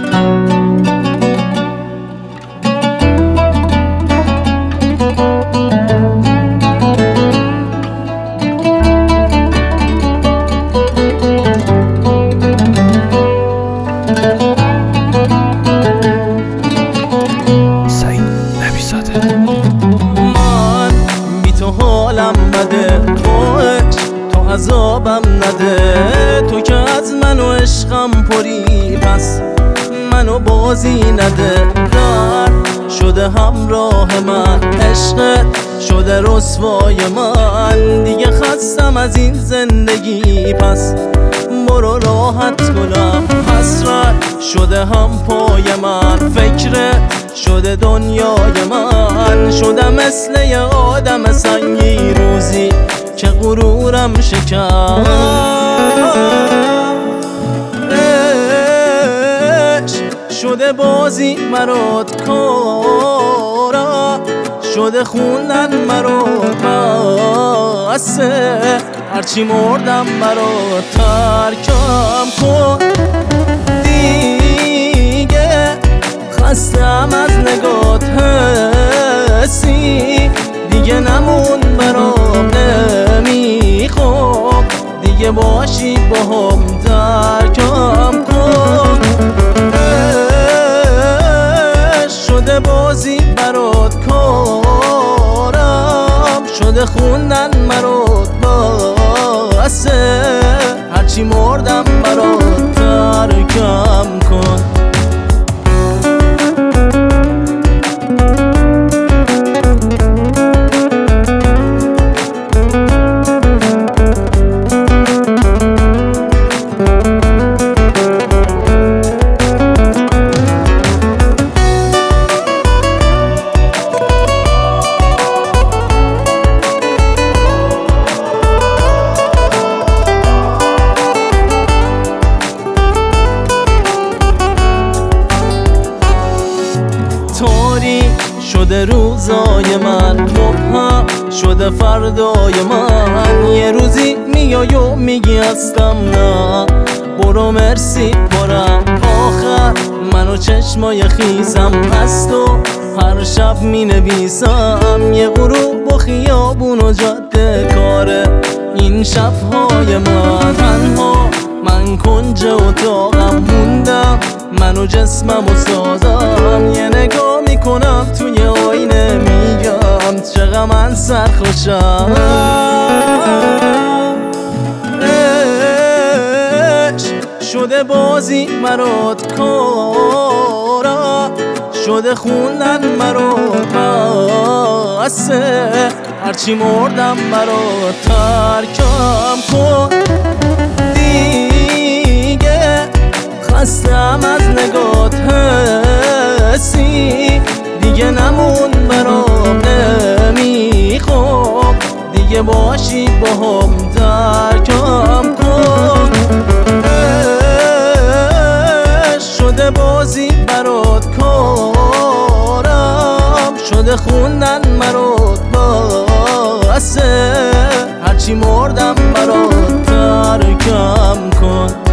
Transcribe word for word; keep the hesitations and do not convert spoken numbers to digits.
من بی تو حالم بده، تو عشق تو عذابم نده، تو که از من و عشقم پری پس منو بازی نده. درد شده همراه من، عشقت شده رسوای من، دیگه خستم از این زندگی پس برو راحت کنم. حسرت شده هم پای من، فکرت شده دنیای من، شده مثل یه آدم سنگی روزی که غرورم شکن. شده بازی مرات کارا، شده خوندن مرات بسه، هرچی مردم مرات ترکم کن. دیگه خستم از نگات حسی، دیگه نمون برام نمیخوام، دیگه باشی با هم ترکم کن. شده بازی برات کارم، شده خوندن مرات بسه، هرچی مردم برات ترکم کن. شده روزای من، مبهم شده فردای من، یه روزی میای و میگی هستم نه برو مرسی برم. آخر منو چشمای خیزم هست و هر شب مینویسم، یه غروب و خیابون و جاده کاره این شبهای من. تنها من کنج اتاقم موندم، منو جسمم و سازم، یه نگاه میکنم توی آینه میگم چقدر من سرخوشم. شده بازی مرات کارا، شده خوندن مرات بسه، هرچی مردم مرات ترکم کن. دیگه خستم از نگات حسی، دیگه نمون برام نمیخوام، دیگه باشی با هم ترکم کن. شده بازی برات کارم، شده خوندن مرات بسه، هرچی مردم برات ترکم کن.